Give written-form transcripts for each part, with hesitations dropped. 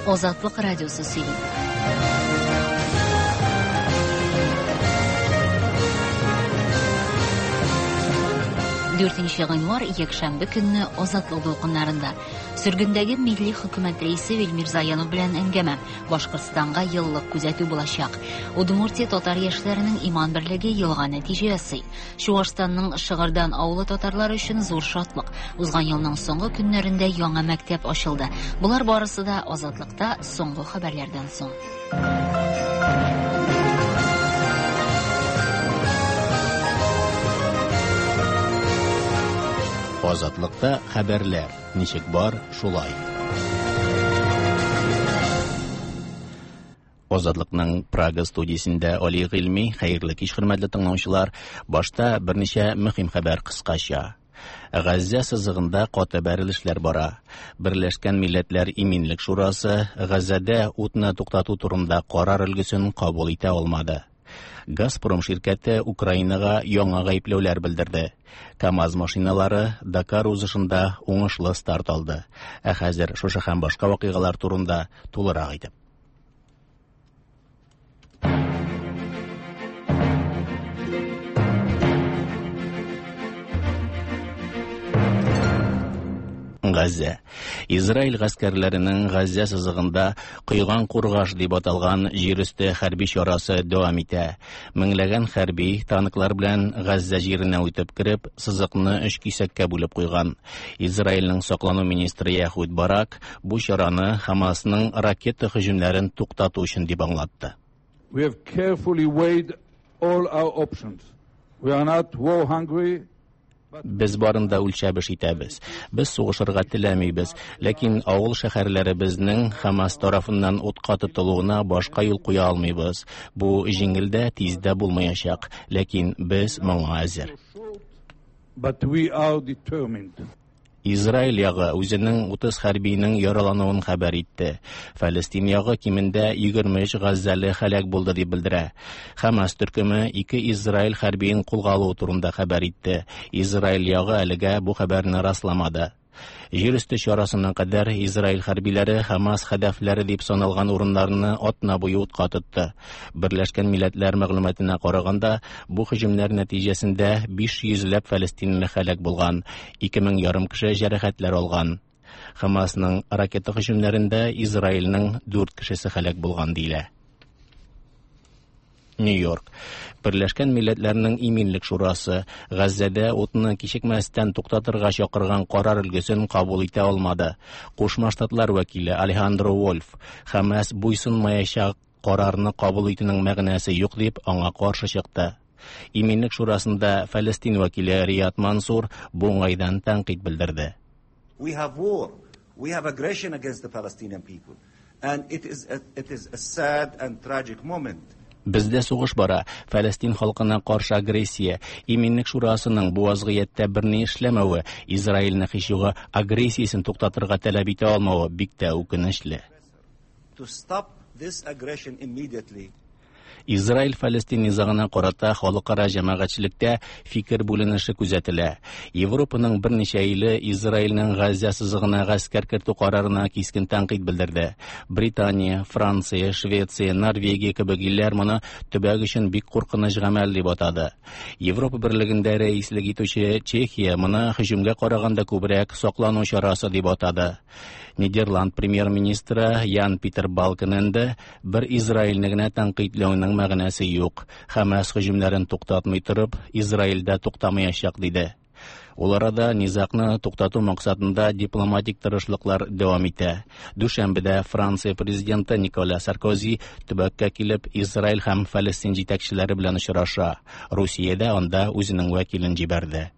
Озатлык радиосы сөйли. 4 гыйнвар якшәмбе көнне Азатлык дулкыннарында сөргендәге милли хөкүмәт рәисе Вильмир Заянов белән әңгәмә. Башкортстанга еллык күзәтү булачак. Удмуртия татар яшьләренең иман берлеге елга нәтиҗә ясый. Чуашстанның Шыгырдан авылы татарлары өчен зур шатлык. Узган елның соңгы көннәрендә яңа мәктәп ачылды. Булар барысы да Азатлыкта соңгы хәбәрләрдән соң. Азатлыкта хәбәрләр. Ничек бар, шулай. Азатлыкның Прага студиясендә Али Гыйльми, хәерле кич хөрмәтле тыңлаучылар, башта берничә мөһим хәбәр кыскача. Газза сызыгында каты бәрелешләр бара. Берләшкән Милләтләр Иминлек шурасы Газзада утны туктату турында карар өлгесен кабул итә алмады. Газпром ширкәте Украинага яңа гаепләүләр белдерде. КАМАЗ машиналары Дакар узышында уңышлы старт алды. Ә хәзер шушы һәм башка вакыйгалар турында тулырак әйтеп. Газза. Израиль гаскәрләренең Газза сызыгында куйган кургаш дип аталган җирүсте хәрби чарасы дәвам итә. Меңләгән хәрби танклар белән Газза җиренә үтеп кереп, сызыкны 3 кисәккә бүлеп куйган. Израильнең саклану министры Яхуд Барак бу чараны Хамасның ракета һөҗүмнәрен туктату өчен дип аңлатты. We have carefully weighed all our options. We are not war hungry. Без барында үлчәбеш итәбез. Без сугышырга теләмибез, ләкин авыл шәһәрләре безнең Хамас тарафыннан утка тотылуына башка юл куя алмыйбыз. Бу җиңелдә, тиздә булмаячак, ләкин без моңа әзер. But we are determined. Израиль ягы үзенең 30 хәрбинең яралануын хәбәр итте. Фәлестин ягы кимендә 23 газзалы һәлак булды дип белдерә. Хамас төркеме 2 Израиль хәрбиен кулга алу турында хәбәр итте. Израиль ягы әлегә бу хәбәрне расламады. Җирүсте чарасына кадәр Израиль хәрбиләре Хамас хәдәфләре дип саналган урыннарны атна буе утка тотты. Берләшкән Милләтләр мәгълүматына караганда, бу һөҗүмнәр нәтиҗәсендә 500ләп фәлестинле һәлак булган, 2000 ярым кеше җәрәхәтләр алган. Хамасның ракета һөҗүмнәрендә Израильнең 4 кешесе һәлак булган дилә. Нью-Йорк. Берләшкән Милләтләрнең Иминлек шурасы Газзада утны кичекмәстән туктатырга чакырган карар өлгесен кабул итә алмады. Кушма Штатлар вәкиле Алехандро Вольф Хамас буйсынмаячак карарны кабул итүнең мәгънәсе юк дип аңа каршы чыкты. Иминлек шурасында Фәлестин вәкиле Рият Мансур бу уңайдан тәнкыйть белдерде. We have war. We have aggression against the Palestinian people. And it is a sad and tragic moment. Бездә сугыш бара. Фәлестин халкына каршы агрессия. Иминлек шурасының бу вазгыятьтә берни эшләмәве, Израильне һичюга агрессиясен туктатырга таләп итә алмавы бик тә үкенечле. To stop this aggression immediately. Израиль-Фәлестин низагына карата халыкара җәмәгатьчелектә фикер бүленеше күзәтелә. Европаның берничә иле Израильнең Газза сызыгына гаскәр кертү карарына кискен тәнкыйть белдерде. Британия, Франция, Швеция, Норвегия кебек илләр моны төбәк өчен бик куркыныч гамәл дип атады. Европа берлегендә рәислек итүче Чехия моны һөҗүмгә караганда күбрәк саклану чарасы дип атады. Нидерланд премьер-министры Ян Питер Балкененде бер Израильне генә тәнкыйтьләүнең мәгънәсе юк. Хамас һөҗүмнәрен туктатмый торып, Израильдә туктамаячак диде. Ул арада низакны туктату максатында дипломатик тырышлыклар дәвам итә. Дүшәмбедә Франция президенты Николя Саркози төбәккә килеп Израиль һәм Фәлестин җитәкчеләре белән очраша. Русиядә анда үзенең вәкилен җибәрде.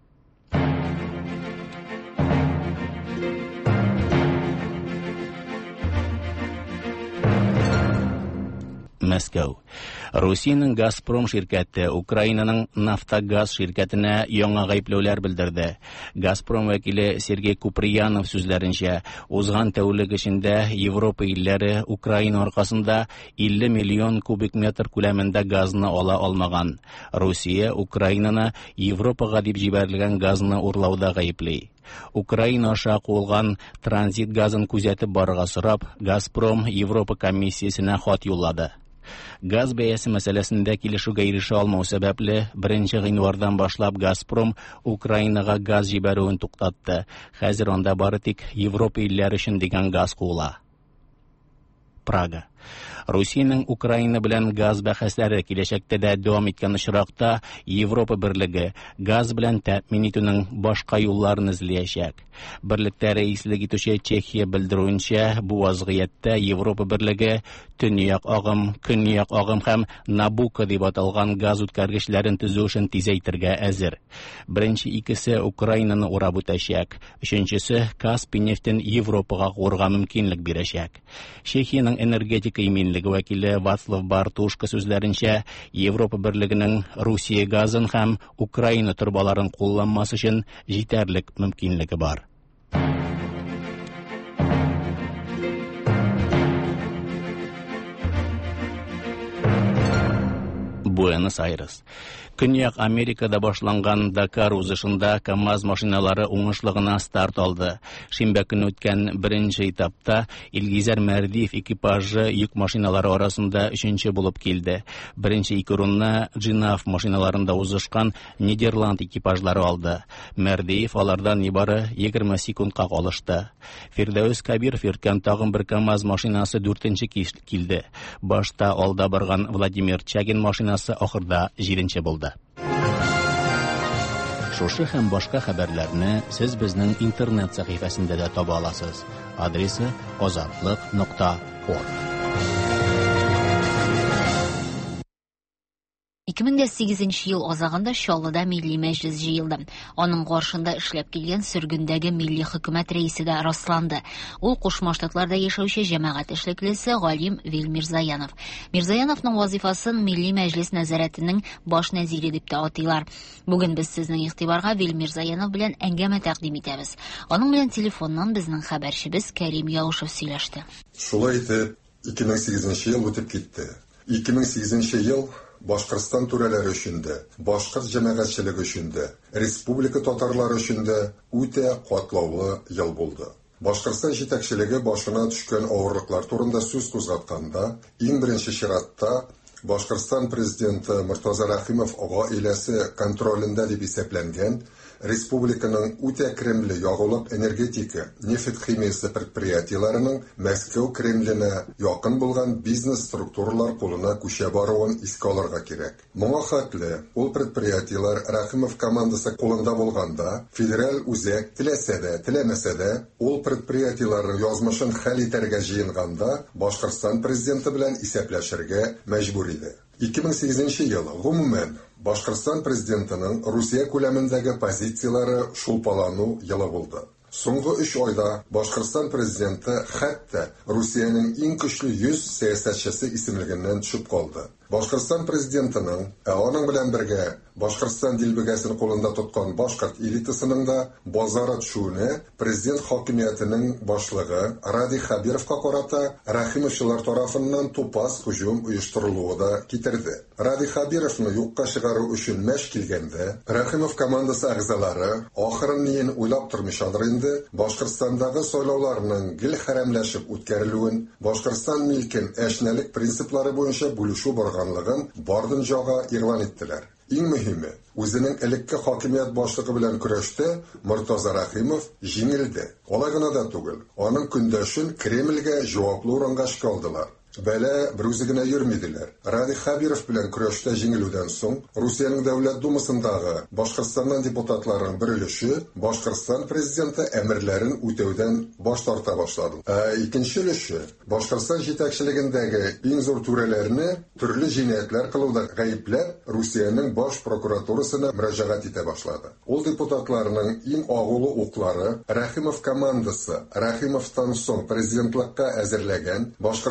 Мәскәү. Русиянең Газпром şirkәте Украинаның Нафтогаз şirkәтенә яңа гаепләүләр белдерде. Газпром вәкиле Сергей Куприянов сүзләренчә, узган тәүлек эчендә Европа илләре Украина аркасында 50 миллион кубик метр күләмендә газны ала алмаган. Русия Украинаны Европага дип җибәрелгән газны урлауда гаепли. Украина аша куылган транзит газын күзәтеп барырга сорап, Газпром Европа комиссиясенә хат юллады. Газ бәясе мәсьәләсендә килешүгә ирешә алмау сәбәпле 1 гыйнвардан башлап Газпром Украинага газ җибәрүен туктатты. Хәзер анда бары тик Европа илләре өчен дигән газ куыла. Прага. Русиянең Украина белән газ бәхәсләре киләчәктә дә дәвам иткән очракта Европа берлеге газ белән тәэмин итүнең башка юлларын эзләячәк. Берлектә рәислек итүче Чехия белдерүенчә, бу вазгыятьтә Европа берлеге Төньяк агым, Көньяк агым һәм Набуко дип аталган газ үткәргечләрен төзү эшен тизәйтергә әзер. Беренче икесе Украинаны урап үтәчәк, өченчесе Каспий нефтен Европага куырга мөмкинлек бирәчәк. Чехиянең энергетика иминлеге вәкиле Вацлав Бартушка сүзләренчә, Европа берлегенең Русия газын һәм Украина торбаларын кулланмасы өчен җитәрлек мөмкинлеге бар. Буэнос-Айрес. Көньяк Америкада башланган Дакар узышында КАМАЗ машиналары уңышлы гына старт алды. Шимбә көне үткән беренче этапта Илгизәр Мәрдиев экипажы йөк машиналары арасында 3нче булып килде. Беренче ике урынны Джинав машиналарында узышкан Нидерланд экипажлары алды. Мәрдиев алардан нибары 20 секундка калышты. Фирдәүс Кабиров йөрткән тагын бер КАМАЗ машинасы 4нче килде. Башта алда барган Владимир Чагин машинасы ахырда 7нче булды. Шушы һәм башка хәбәрләрне сез безнең интернет сәхифәсендә дә таба аласыз. Адресы ozatlik.org. 2008 ел азагында Чаллыда Милли Мәҗлес җыелды. Аның каршында эшләп килгән сөргендәге милли хөкүмәт рәисе дә расланды. Ул Кушма Штатларда яшәүче җәмәгать эшлеклесе Галим Вилмирзаянов. Мирзаяновның вазифасын Милли Мәҗлес нәзарәтенең баш нәзире дип тә атыйлар. Бүген без сезнең игътибарга Вилмирзаянов белән әңгәмә тәкъдим итәбез. Аның белән телефоннан безнең хәбәрчебез Кәрим Яушев сөйләште. Шулай итеп, 2008 ел үтеп китте. 2008 ел Башкортстан түрәләре өчен дә, башкорт җәмәгатьчелеге өчен дә, республика татарлары өчен дә үтә катлаулы ел булды. Башкортстан җитәкчелеге башына төшкән авырлыклар турында сүз кузгатканда, иң беренче чиратта Башкортстан президенты Муртаза Рахимов гаиләсе контролендә дип исәпләнгән республиканың үтә кремле ягулык энергетика, нефть химиясе предприятиеләренең Мәскәү Кремленә якын булган бизнес структуралар кулына күчә баруын искә алырга кирәк. Моңа хәтле ул предприятиеләр Рахимов командасы кулында булганда, федераль үзәк теләсә дә, теләмәсә дә, ул предприятиеләрнең язмышын хәл итәргә җыенганда, Башкортстан президенты белән исәпләшергә мәҗбүр иде. 2008 ел гомумән Башкортстан президентының Русия күләмендәге позициялары шулпалану елы булды. Соңгы 3 айда Башкортстан президенты хәтта Русиянең иң көчле 100 сәясәтчесе исемлегеннән төшеп калды. Башкортстан президентының аның белән бергә Башкортстан дилбегәсен кулында тоткан башкорт элитасының да базара төшүенә президент хакимиятының башлыгы Ради Хабировка карата Рахимовчылар тарафыннан тупас һөҗүм оештырылуы да китерде. Ради Хабировны юкка чыгару өчен мәш килгәндә, Рахимов командасы әгъзалары ахырын ниен уйлап тормыйчадыр инде, Башкортстандагы сайлауларның гел хәрәмләшеп үткәрелүен, Башкортстан милкен әшнәлек принциплары буенча бүлешү барганлыгын бардын жага игълан иттеләр. Иң мөһиме, үзенең элекке хакимият башлыгы белән көрәштә Муртаза Рахимов җиңелде. Алай гына да түгел, аның көндәшен Кремльгә җаваплы урынга чыгардылар. Бәлә берүзе генә йөрмиделәр. Ради Хабиров белән көрәштә җиңелүдән соң Русиянең дәүләт думасындагы Башкортстаннан депутатларның бер өлеше Башкортстан президенты әмерләрен үтәүдән баш тарта башлады. Икенче өлеше Башкортстан җитәкчелегендәге иң зур түрәләрне төрле җинаятлар кылуда гаепләп Русиянең баш прокуратурасына мөрәҗәгать итә башлады. Ул депутатларның иң агулы уклары Рахимов командасы Рахимовтан соң президентлыкка әзерләгән Башкортстанның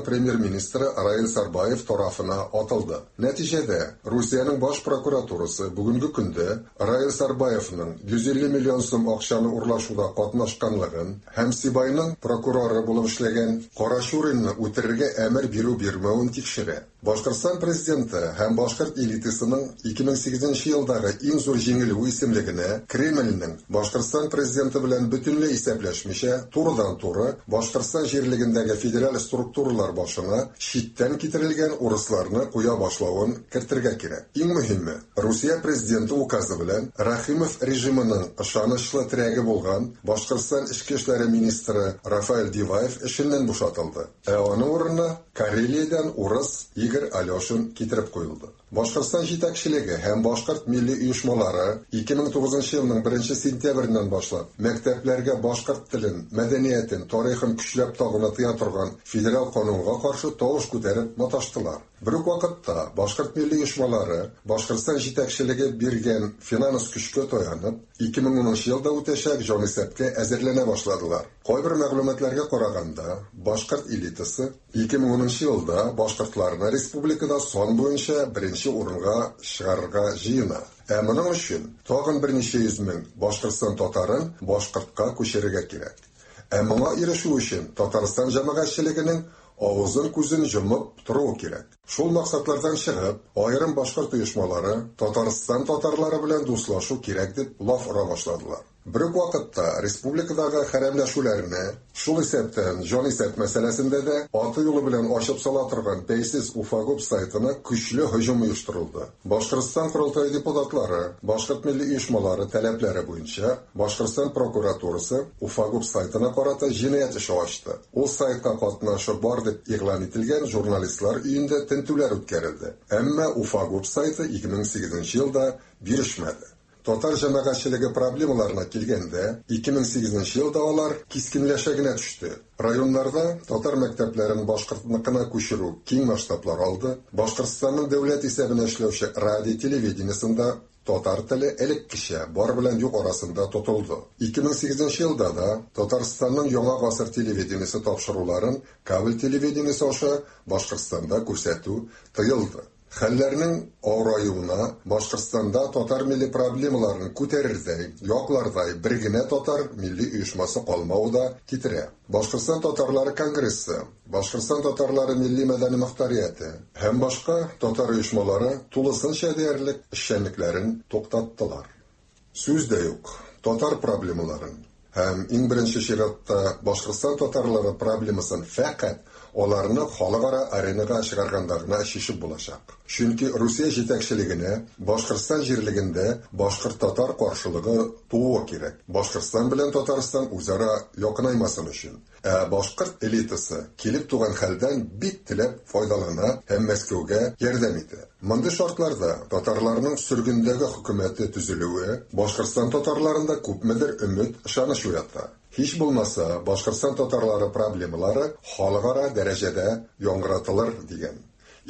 премьер-министрі Раил Сарбаев тарафына атылды. Нәтижеде Русияның баш прокуратурасы бүгінгі күнде Раил Сарбаевның 150 миллион сум акчаны урлашуда катнашканлыгын һәм Сибайның прокуроры булып эшләгән Карашуринны үтерергә әмер бирү-бирмәвен тикшерә. Башкортстан президенты һәм башкорт элитасының 2008 елдагы иң зур җиңелү исемлегенә Кремльнең Башкортстан президенты белән бөтенләй исәпләшмичә турыдан-туры Башкортстан җирлегендәге федераль структуралар башына читтән китерелгән урысларны куя башлавын кертергә кирәк. Иң мөһиме, Русия президенты указы белән Рахимов режимының ышанычлы терәге булган Башкортстан эчке эшләре министры Рафаэль Диваев эшеннән бушатылды. Аның урынына Карелиядән урыс Игорь Алешин китереп куелды. Башкортстан җитәкчелеге һәм башкорт милли оешмалары 2009 елның 1 сентябреннән башлап мәктәпләргә башкорт телен, мәдәниятен, тарихын көчләп тагынатыя торган федераль канунга каршы тавыш күтәреп маташтылар. Бер үк вакытта башкорт милли оешмалары Башкортстан җитәкчелеге биргән финанс көчкә таянып 2010 елда үтәчәк җанисәпкә әзерләнә башладылар. Кайбер мәгълүматларга караганда, башкорт элитасы 2010 елда башкортларны республикада сан буенча беренче урынга чыгарырга җыена. Моның өчен тагын берничә йөз мең Башкортстан татарын башкортка күчерергә кирәк. Моңа ирешү өчен Татарстан җәмәгатьчелегенең авызын күзен җомып тору кирәк. Шул максатлардан чыгып, аерым башкорт оешмалары Татарстан татарлары белән дуслашу кирәк дип лаф ура башладылар. Бер үк вакытта республикадагы хәрәмләшүләрне, шул исәптән җанисәп мәсьәләсендә дә аты юлы белән ачып сала торган Бәйсез Уфагуб сайтына көчле һөҗүм оештырылды. Башкортстан Курултай депутатлары, башкорт милли оешмалары таләпләре буенча Башкортстан прокуратурасы Уфагуб сайтына карата җинаять эше ачты. Ул сайтка катнашып бар дип игълан ителгән журналистлар өендә тентүләр үткәрелде. Әмма Уфагуб сайты 2008 елда бирешмәде. Татар җәмәгатьчелеге проблемаларына килгәндә, 2008 елда алар кискенләшә генә төште. Районнарда татар мәктәпләрен башкортныкына күчерү киң масштаблар алды. Башкортстанның дәүләт исәбенә эшләүче радио-телевидениесында татар теле элеккечә бар белән юк арасында тотылды. 2008 елда да Татарстанның яңа гасыр телевидениесе тапшыруларын кабел телевидениесе аша Башкортстанда күрсәтү тыелды. Хәлләрнең авыруына Башкортстанда татар милли проблемаларын күтәрердәй, яклардай бер генә татар милли оешмасы калмауы да китерә. Башкортстан татарлары конгрессы, Башкортстан татарлары милли мәдәни мөхтәрияте һәм башка татар оешмалары тулысынча диярлек эшчәнлекләрен туктаттылар. Сүз дә юк, татар проблемаларын һәм иң беренче чиратта Башкортстан татарлары проблемасын фәкать аларны халыкара аренага чыгарганда гына чишеп булачак. Чөнки Русия җитәкчелегенә Башкортстан җирлегендә башкорт-татар каршылыгы тууы кирәк. Башкортстан белән Татарстан үзара якынаймасын өчен. Башкорт элитасы килеп туган хәлдән бик теләп файдалана һәм Мәскәүгә ярдәм итә. Мондый шартларда татарларның сөргендәге хөкүмәте төзелүе Башкортстан татарларында күпмедер өмет, ышаныч уята. Һич булмаса, Башкортстан татарлары проблемалары халыкара дәрәҗәдә яңгыратылыр дигән.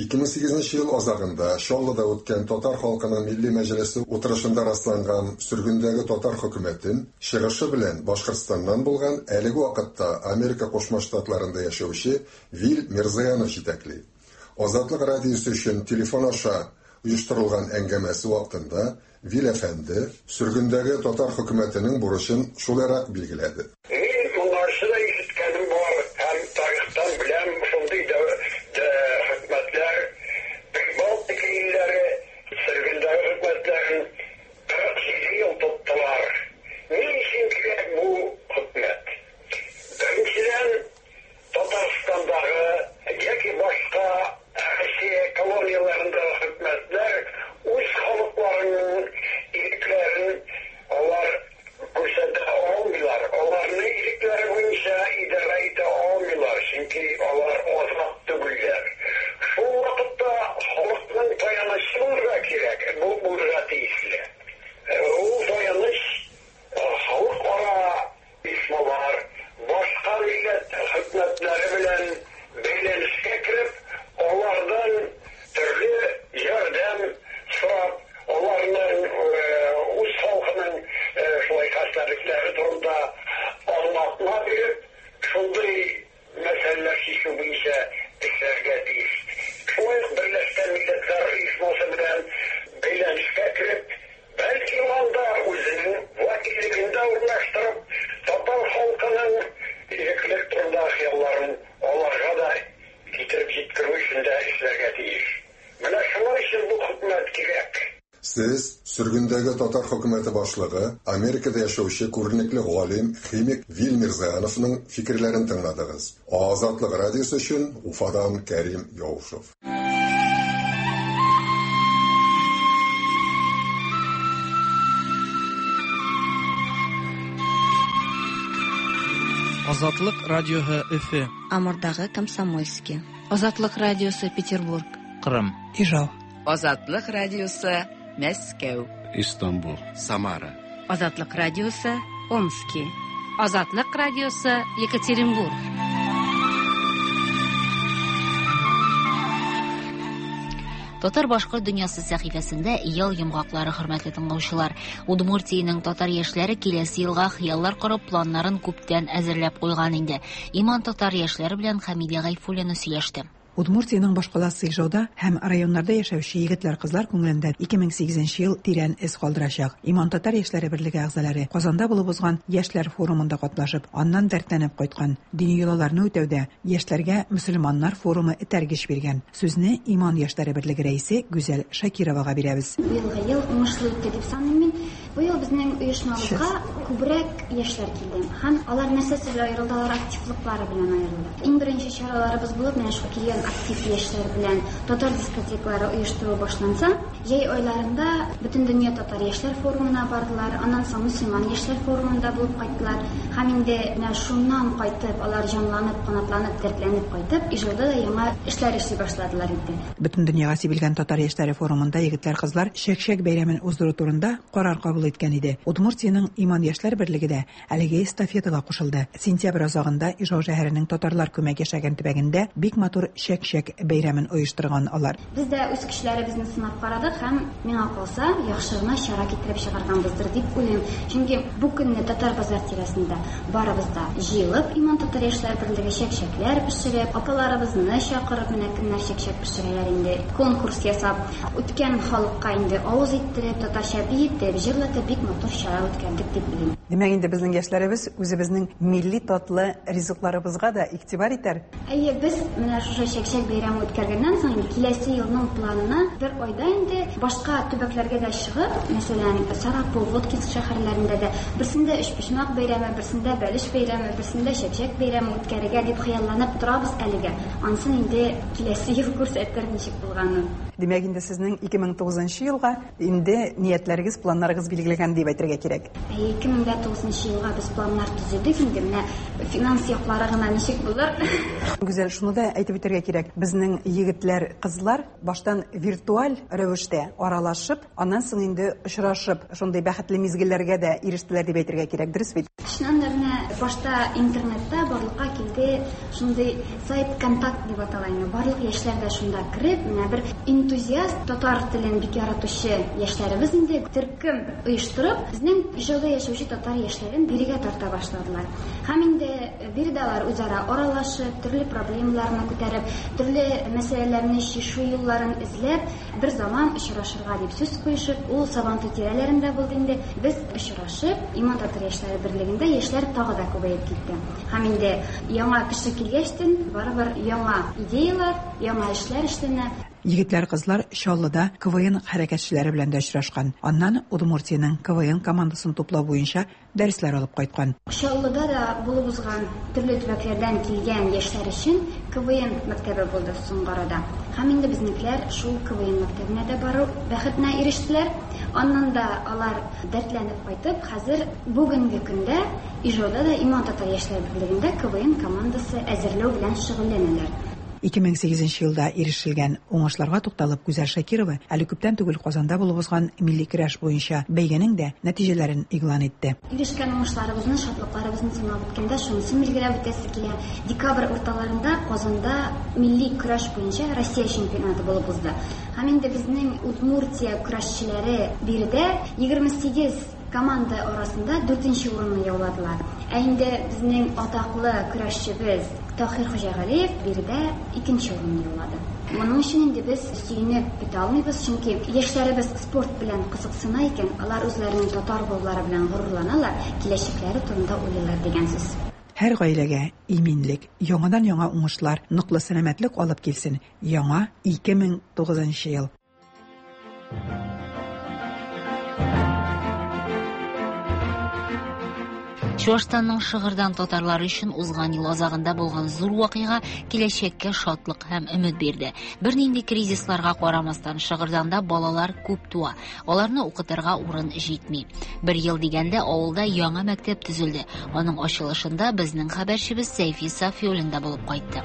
2008 ел азагында Чаллыда үткән татар халкының милли мәҗлесе утырышында расланган сөргендәге татар хөкүмәтен чыгышы белән Башкортстаннан булган әлеге вакытта Америка Кушма Штатларында яшәүче Вил Мирзаянов җитәкли. Азатлык радиосы өчен телефон аша оештырылган әңгәмәсе вакытында Вил әфәнде сөргендәге татар хөкүмәтенең бурычын шуларак билгеләде. Алар күрсәтә алмыйлар. Аларны Siz sürgündagi Tatar hukumati boshlig'i, Amerikada yashovchi ko'rinlikli g'olim ximik Vil Mirzayanovning fikrlarini tingladingiz. Ozodlik radiosi uchun Ufadan Karim Yovushev. Озатлык радиоһы Өфе. Амурдагы Комсомольский. Озатлык радиосы Петербург. Кырым. Ижау. Озатлык радиосы Мәскәү. Истанбул. Самара. Озатлык радиосы Омский. Озатлык радиосы Екатеринбург. Татар башкорт дөньясы сәхифәсендә ел йомгаклары, хөрмәтле тыңлаучылар. Удмуртиянең татар яшьләре киләсе елга хыяллар корып, планнарын күптән әзерләп куйган инде. Иман татар яшьләре белән Хәмидә Гайфуллина сөйләште. Удмуртиянең башкаласы Ижауда һәм районнарда яшәүче егетләр-кызлар күңелендә 2008 ел тирән эз калдырачак. Иман татар яшьләре берлеге әгъзалары Казанда булып узган яшьләр форумында катнашып, аннан дәртләнеп кайткан. Дини йолаларны үтәүдә яшьләргә мөселманнар форумы этәргеч биргән. Сүзне Иман яшьләре берлеге рәисе Гүзәл Шакировага бирәбез. Быелгы ел уңышлы үтте дип саныйм. Бу ел безнең оешмабызга күбрәк яшьләр килде. Һәм алар нәрсәсе белән аерылдылар, активлыклары белән аерылды. Иң беренче чараларыбыз булып, менә шу килгән актив яшьләр белән татар дискотекалары оештыру башланса, җәй айларында бөтен дөнья татар яшьләр форумына бардылар, аннан соң мөселман яшьләр форумында булып кайттылар. Һәм инде менә шуннан кайтып, алар җанланып, канатланып, дәртләнеп кайтып, Ижауда да яңа эшләр эшли башладылар инде. Бөтен дөньяга сибелгән татар яшьләре форумында егетләр-кызлар Шәкшәк бәйрәмен уздыру турында карар кабул иткән иде. Удмуртиянең Иман яшьләр берлеге дә әлеге эстафетага кушылды. Сентябрь азагында Ижау шәһәренең татарлар күмәк яшәгән төбәгендә бик матур Шәкшәк бәйрәмен оештырган алар. Без дә үз көчләребезне сынап карадык һәм миңа калса яхшы гына чара китереп чыгарганбыздыр дип уйлыйм. Чөнки бу көнне татар базар тирәсендә барыбыз да җыелып, Иман татар яшьләр берлеге шәкшәкләр пешереп, апаларыбызны чакырып, менә көннәр шәкшәк пешерәләр инде. Конкурс ясап, үткән халыкка инде авыз иттереп, татарча биетеп, җырлатып бик матур чара үткәрдек дип уйлыйм. Демәк инде безнең яшьләребез үзебезнең милли татлы ризыкларыбызга да игътибар итәр. Әйе, без менә шушы шәкшәк бәйрәме үткәргәннән соң киләсе елның планына бер айда инде башка төбәкләргә дә чыгып, мәсәлән, Сарапул, Воткинск шәһәрләрендә дә берсендә өчпочмак бәйрәме, берсендә бәлеш бәйрәме, берсендә шәкшәк бәйрәме үткәрергә дип хыялланып торабыз әлегә. Ансын инде киләсе ел күрсәтер ничек булганын. Демәк инде сезнең 2009 елга инде ниятләрегез, планнарыгыз билгеләгән дип әйтергә кирәк. 2009 елга без планнар төзедек инде, менә финанс яклары гына ничек булыр. Гүзәл, шуны да әйтеп үтәргә кирәк. Безнең егетләр, кызлар баштан виртуаль рәвештә аралашып, аннан соң инде очрашып, шундый бәхетле мизгелләргә дә ирештеләр дип әйтергә кирәк. Дөрес бит? Шуннан башта интернетта барлыкка килде шундый сайт контакт дип аталган. Барлык яшьләр дә шунда кирип, менә бер энтузиаст, татар телен бик яратучы яшьләребез инде төркем оештырып, безнең Ижауда яшәүче татар яшьләрен бирегә тарта башладылар. Һәм инде биредәләр үзара аралашып, төрле проблемаларны күтәреп, төрле мәсьәләләрне чишү юлларын эзләп, бер заман очрашырга дип сүз куешып, ул Сабантуй тирәләрендә булды инде. Без очрашып, Иман татар яшьләре берлегендә яшьләр тагы да күбәеп китте. Һәм инде яңа кеше килгәчтен барыбер яңа идеялар, яңа эшләр эшләнә. Егетләр-кызлар Чаллыда КВН хәрәкәтчеләре белән дә очрашкан. Аннан Удмуртиянең КВН командасын туплау буенча дәресләр алып кайткан. Чаллыда да булып узган төрле төбәкләрдән килгән яшьләр өчен КВН мәктәбе булды соңгы арада. Һәм инде безнекеләр шул КВН мәктәбенә дә бару бәхетенә ирештеләр. Аннан да алар дәртләнеп кайтып, хәзер бүгенге көндә Ижауда да Иман татар яшьләр берлегендә КВН командасы әзерләү белән шөгыльләнәләр. 2008 елда ирешелгән уңышларга тукталып, Гүзәл Шакирова әле күптән түгел Казанда булып узган милли көрәш буенча бәйгенең дә нәтиҗәләрен игълан итте. Ирешкән уңышларыбызны, шатлыкларыбызны санап үткәндә шунысын билгеләп үтәсе килә. Декабрь урталарында Казанда милли көрәш буенча Россия чемпионаты булып узды. Һәм инде безнең Удмуртия көрәшчеләре биредә 28 команда арасында 4нче урынны яуладылар. Ә инде безнең атаклы көрәшчебез Тахир Хуҗагалиев биредә 2нче урынны яулады. Моның өчен инде без сөйнеп бетә алмыйбыз, чөнки яшьләребез спорт белән кызыксына икән, алар үзләренең татар булулары белән горурланалар, киләчәкләре турында уйлыйлар дигән сүз. Һәр гаиләгә иминлек, яңадан яңа уңышлар, ныклы сәламәтлек алып килсен. Яңа 2009 ел. Чуашстанның Шыгырдан татарлары өчен узган ел азагында булган зур вакыйга киләчәккә шатлык һәм өмет бирде. Бернинди кризисларга карамастан Шыгырданда балалар күп туа. Аларны укытырга урын җитми. Бер ел дигәндә авылда яңа мәктәп төзелде. Аның ачылышында безнең хәбәрчебез Сәйфи Сафиуллин да булып кайтты.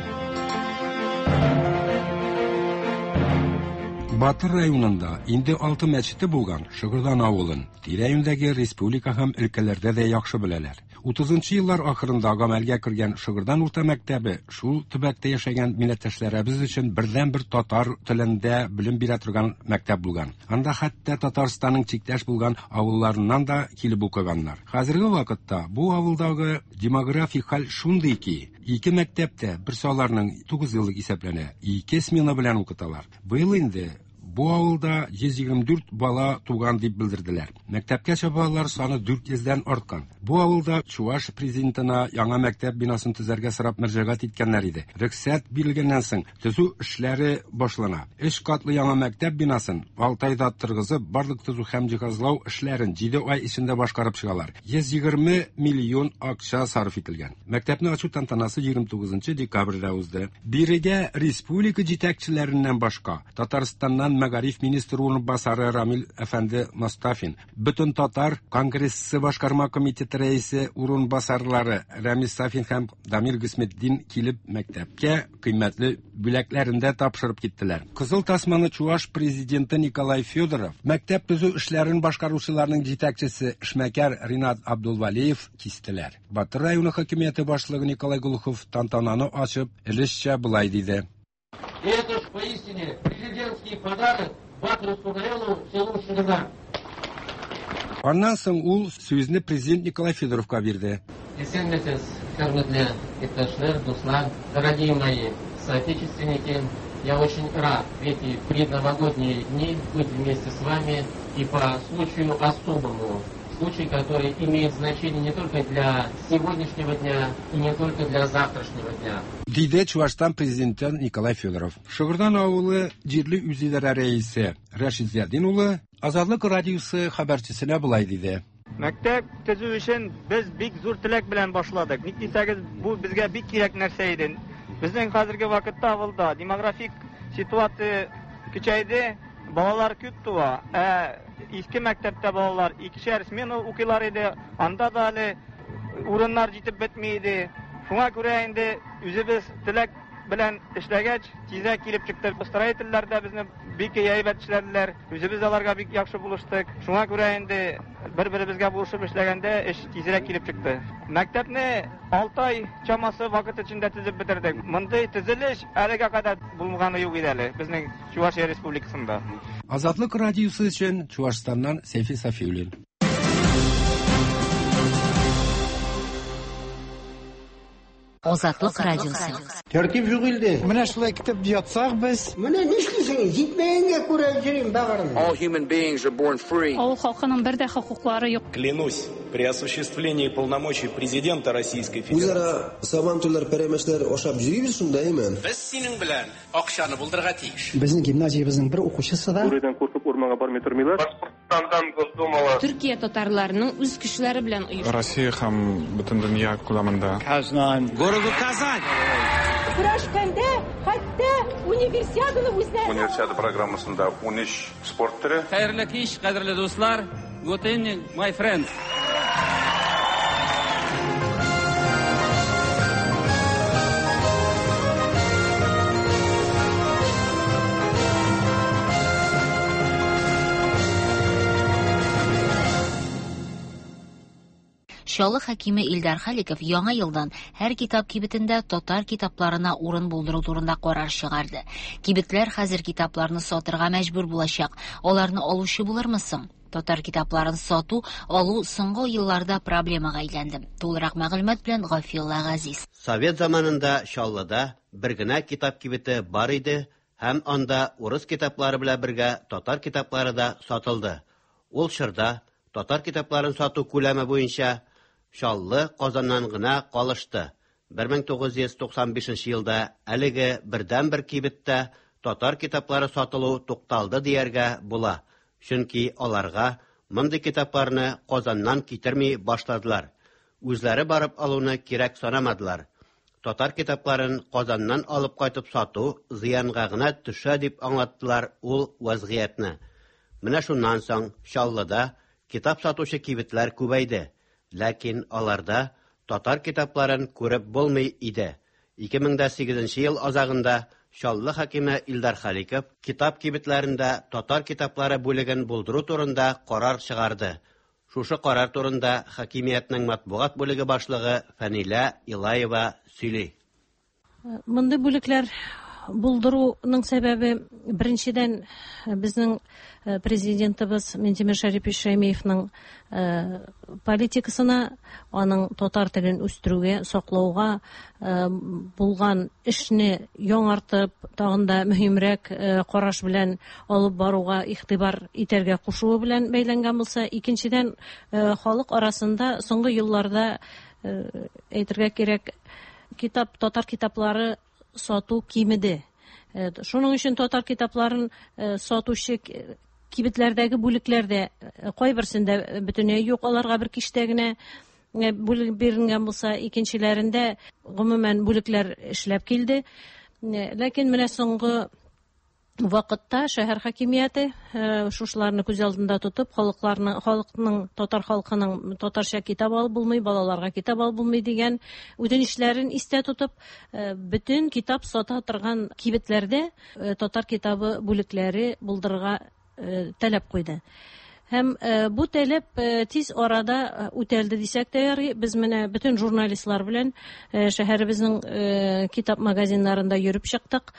Батыр районында инде 6 мәчете булган Шыгырдан авылын тирәюндәге республика һәм өлкәләрдә дә яхшы беләләр. 30-нчы еллар ахырында гамәлгә кергән Шыгырдан урта мәктәбе шул төбәктә яшәгән милләттәшләребез өчен бердән-бер татар телендә белем бирә торган мәктәп булган. Анда хәтта Татарстанның чиктәш булган авылларыннан да килеп укыганнар. Хәзерге вакытта бу авылдагы демографик хәл шундый ки, 2 мәктәптә берсе аларның 9 еллык исәпләнә, 2 смена белән укыталар. Быел инде бу авылда 124 бала туган дип белдерделәр. Мәктәпкәчә балалар саны 400-дән арткан. Бу авылда Чуваш президентына яңа мәктәп бинасын төзәргә сорап мөрәҗәгать иткәннәр иде. Рөхсәт бирелгәннән соң төзү эшләре башлана. 3 катлы яңа мәктәп бинасын 6 айда торгызып, барлык төзү һәм җиһазлау эшләрен 7 ай эчендә башкарып чыгалар. 120 миллион акча сарыф ителгән. Мәктәпне ачу тантанасы 29 декабрьдә узды. Бирегә республика җитәкчеләреннән башка Татарстаннан Мәгариф министры урынбасары Рамил әфәнде Мостафин, Бөтен татар конгрессы башкарма комитеты рәисе урынбасарлары Рамис Сафин һәм Дамир Гысметдин килеп мәктәпкә кыйммәтле бүләкләрендә тапшырып киттеләр. Кызыл тасманы Чуваш президенты Николай Федоров, мәктәп төзү эшләрен башкаручыларның җитәкчесе эшмәкәр Ринат Абдулвалиев кистеләр. Батыр районы хакимияте башлыгы Николай Гулухов тантананы ачып, элешчә булай диде. Это ж поистине президентский подарок Батыровскому району селу Шыгырдан. Аннан соң ул сүзне президент Николай Федоровка бирде. Исәнмесез, хөрмәтле иптәшләр, дуслар, дорогие мои соотечественники, я очень рад в эти предновогодние дни быть вместе с вами и по случаю особому. Случай, который имеет значение не только для сегодняшнего дня и не только для завтрашнего дня. Диде Чувашстан президенты Николай Федоров. Шыгырдан авылы җирле үзидарә рәисе Рәшит Зиядин улы Азатлык радиосы хәбәрчесенә булай диде. Мәктәп төзү өчен без бик зур теләк белән башладык. Ник дисәгез, бу безгә бик кирәк нәрсә иде. Безнең хәзерге вакытта авылда демографик ситуация көчәйде, балалар күп туа. Иске мәктәптә балалар 2 смена укыйлар иде, анда да әле урыннар җитеп бетми иде. Шуңа күрә инде үзебез теләк белән эшләгәч, тизрәк килеп чыкты. Строительләр дә безне бик әйбәт эшләделәр. Үзебез аларга бик яхшы булыштык. Шуңа күрә инде бер-беребезгә булышып эшләгәндә эш тизрәк килеп чыкты. Мәктәпне 6 ай чамасы вакыт эчендә төзеп бетердек. Мондый төзелеш әлегә кадәр булмаганы юк иде әле безнең Чувашия республикасында. Азатлык радиосы өчен Чувашстаннан Сәйфи Сафиуллин. Азатлык радиосы. Тәртип юк инде. Менә шулай китеп ятсак без. Менә нишлисең? Җитмәгәнгә күрә җирим багырым. All human beings are born free. Авыл халкының бер дә хокуклары юк. Клянусь, при осуществлении полномочий президента Российской Федерации. Үзара сабантуйлар пәрәмәчләр ашап йөрибез шунда имән. Без синең белән акчаны булдырга тиеш. Безнең гимназиябезнең бер укучысы да. Бүредән куркып урманга бармый тормыйлар. Башкортстандан Госдумала. Төркия татарларының үз көчләре белән оештырылган. Россия һәм бөтен дөнья күләмендә. Городу Казань. Күрәшкәндә хәтта универсиаданы үзләре. Универсиада программасында 13 спорт төре. Хәерле кич, кадерле дуслар. Good evening, my friends. Шалы хакиме Илдар Халиков яңа елдан һәр китап кибетендә татар китапларына урын булдыру турында карар чыгарды. Кибетләр хәзер китапларны сатырга мәҗбүр булачак. Аларны алучы булырмысың? Татар китапларын сату, алу соңгы елларда проблемага әйләнде. Тулырак мәгълүмат белән Гафилла Газиз. Совет заманында Шаллыда бер генә китап кибете бар иде, һәм анда урыс китаплары белән бергә татар китаплары да сатылды. Ул чорда татар китапларын сату күләме буенча Шаллы Казаннан гына калышты. 1995 елда әлеге бердән-бер кибеттә татар китаплары сатылу тукталды дияргә була. Чөнки аларга мондый китапларны Казаннан китерми башладылар. үзләре барып алуны кирәк санамадылар. Татар китапларын Казаннан алып кайтып сату зыянга гына төшә дип аңлаттылар ул вазгыятны. Менә шуннан соң Чаллыда китап сатучы кибетләр күбәйде, ләкин аларда татар китапларын күреп булмый иде. 2008 ел азагында Чаллы хакиме Илдар Халиков китап кибетләрендә татар китаплары бүлеген булдыру турында карар чыгарды. Шушы карар турында хакимиятның матбугат бүлеге башлыгы Фәнилә Илаева сөйли. Мондай бүлекләр булдыруның сәбәбе беренчедән безнең президентыбыз Минтимер Шәрипович Шәймиевның политикасына, аның татар телен үстерүгә, саклауга булган эшне яңартып, тагын да мөһимрәк караш белән алып баруга игътибар итәргә кушуы белән бәйләнгән булса, икенчедән халык арасында соңгы елларда әйтергә кирәк, татар китаплары сату кимеде. Шуның өчен татар китапларын сатучы кибетләрдәге бүлекләрдә кайберсендә бөтенләй юк, аларга бер киштә генә бүлек бирелгән булса, икенчеләрендә гомумән бүлекләр эшләп килде. Ләкин менә соңгы вакытта шәһәр хакимияте шушларны күз алдында тотып, халыкның, татар халкының татарча китап алып булмый, балаларга китап алып булмый дигән үтенечләрен истә тотып, бөтен китап сата торган кибетләрдә татар китабы бүлекләре булдырырга таләп куйды. Һәм бу таләп тиз арада үтәлде дисәк тә ярый. Без менә бөтен журналистлар белән шәһәребезнең китап магазиннарында йөреп чыктык.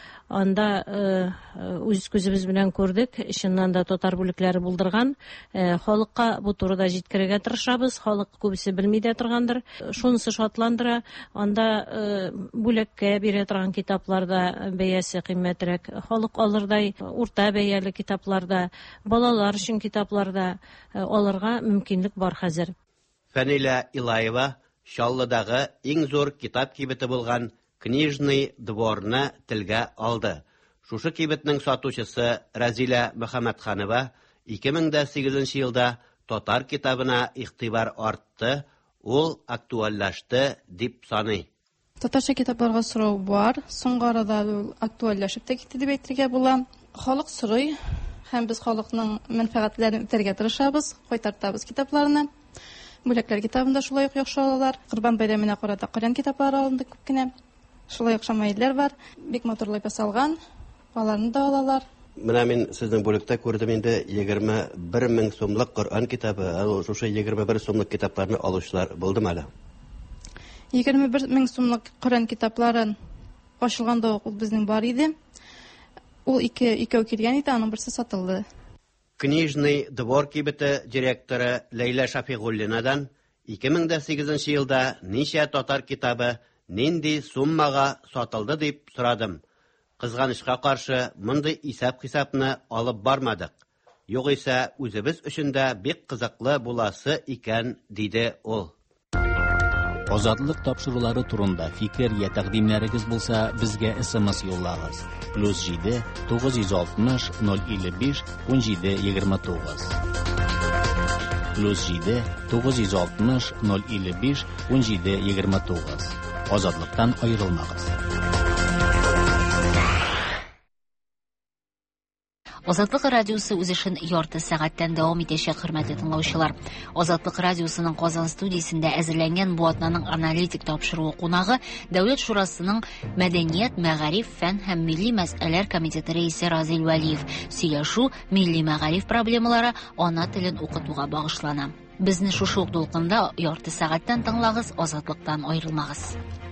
Анда үз күзебез белән күрдек. Чыннан да татар бүлекләре булдырган. Халыкка бу турыда җиткерергә тырышабыз. Халык күбесе белми дә торгандыр. Шунысы шатландыра. Анда бүлеккә бирә торган китапларда бәясе кыйммәтрәк. Халык алырдай урта бәяле китапларда, балалар өчен китапларда алырга мөмкинлек бар хәзер. Фәнилә Илаева Чаллыдагы иң зур китап кибете булган Книжный дворны телгә алды. Шушы кибетнең сатучысы Разилә Мөхәммәтханова 2008 елда татар китабына игътибар артты, ул актуальләште дип саный. Татарча китапларга сорау бар, соңгы арада ул актуальләшеп тә китте дип әйтергә була. Халык сорый, һәм без халыкның мәнфәгатьләрен үтәргә тырышабыз, кайтартабыз китапларны. Бүлекләр китабында шулай ук яхшы алалар. Корбан бәйрәменә карата Коръән китаплары алынды күп кенә. Шулай ук шамаилләр бар, бик матурлап ясалган, аларны да алалар. Менә мин сезнең бүлектә күрдем инде 21 мең сумлык Коръән китабы. Шушы 21 сумлык китапларны алучылар булдымы әле? 21 мең сумлык Коръән китапларын ачылганда ук безнең бар иде. Ул икәү килгән иде, аның берсе сатылды. Книжный двор кибете директоры Ләйлә Шафигуллинадан 2008 елда ничә татар китабы нинди суммага сатылды дип сорадым. Кызганычка каршы мондый исәп-хисапны алып бармадык. Югыйсә үзебез өчен дә бик кызыклы буласы икән, диде ул. Озатлык тапшырулары турында фикер я тәкъдимнәрегез булса, безгә SMS юллагыз. +7 960 055 1729. +7 960 055 1729. Озатлыктан аерылмагыз. Азатлык радиосы үз эшен ярты сәгатьтән дәвам итәчәк, хөрмәтле тыңлаучылар. Азатлык радиосының Казан студиясендә әзерләнгән бу атнаның аналитик тапшыруы кунагы Дәүләт шурасының Мәдәният, мәгариф, фән һәм милли мәсьәләләр комитеты рәисе Разил Вәлиев. Сөйләшү милли мәгариф проблемалары ана телен укытуга багышлана. Безне шушы ук тулкында ярты сәгатьтән тыңлагыз, азатлыктан аерылмагыз.